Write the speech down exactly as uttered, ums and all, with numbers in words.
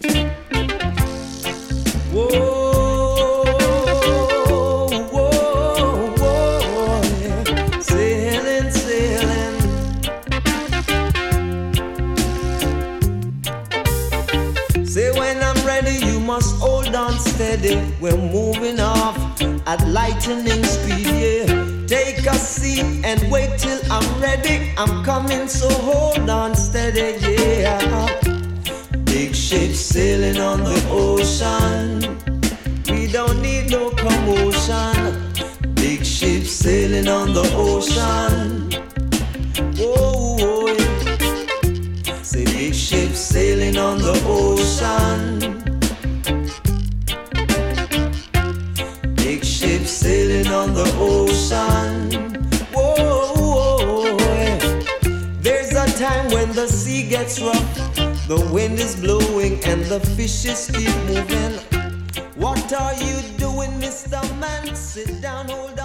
Whoa, whoa, whoa, yeah. Sailing, sailing. Say when I'm ready, you must hold on steady. We're moving off at lightning speed, yeah. Take a seat and wait till I'm ready. I'm coming, so hold on steady, yeah. Big ships sailing on the ocean. We don't need no commotion. Big ships sailing on the ocean. Whoa, whoa, yeah. Say big ships sailing on the ocean. Big ships sailing on the ocean. Whoa, whoa, yeah. There's a time when the sea gets rough. The wind is blowing and the fishes keep moving. What are you doing, Mister Man? Sit down, hold on.